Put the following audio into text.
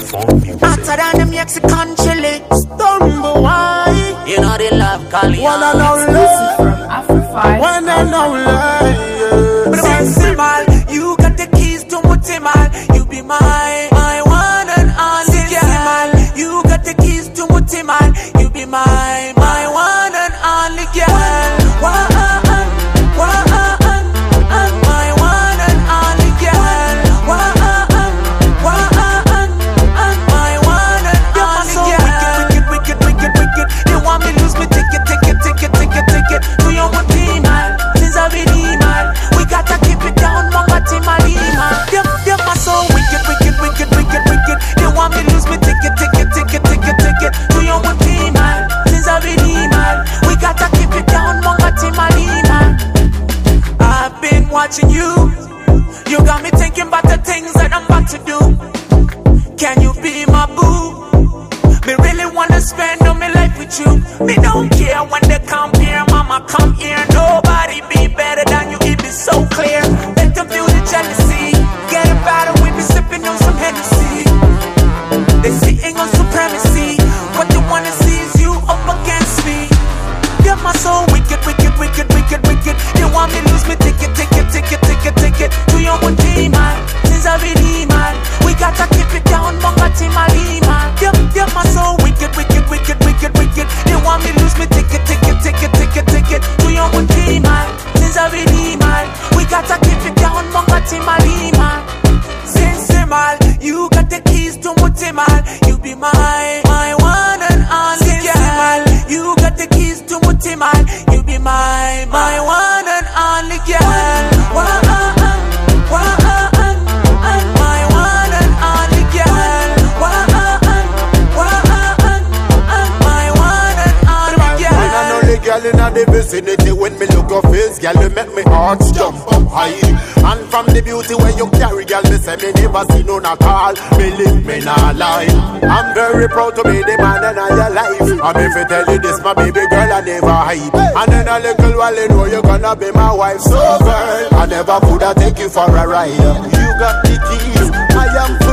Funk music. Hotter than the Mexican chili. Stumble why? You know they love Cali. One and only from Afro5. One and only. Sensimal, you got the keys to Mutimal. You be my one and only. Sensimal, you got the keys to Mutimal. You be my one and only girl. Watching you, you got me thinking about the things that I'm about to do. Can you be my boo? Me really wanna spend all my life with you. Me don't care when they come here, mama come here. Nobody be better than you, it be so clear. Let them feel the jealousy. Get a battle with me sipping on some Hennessy. They sitting on supremacy. What they wanna see is you up against me. You're my soul wicked, wicked, wicked, wicked, wicked. You want me lose me ticket to your one team, man. Since I really, man, we gotta keep it down, monga team, man. You're my soul wicked, wicked, wicked, wicked, wicked. You want me lose me ticket to your one team, man. Since I really, man, we gotta keep it down, monga team, man. Sensimal, you got the keys to Mutimal. You be my one and only. Sensimal, you got the keys to Mutimal. You be my one and only girl. Girl in the vicinity, when me look your face, girl, you make me heart jump up high. And from the beauty where you carry, girl, me say me never see none at all. Me live, me not lie. I'm very proud to be the man in your life. And if I tell you this, my baby girl, I never hide. And in a little while, you know you're gonna be my wife. So girl, I never could have take you for a ride. You got the keys, I am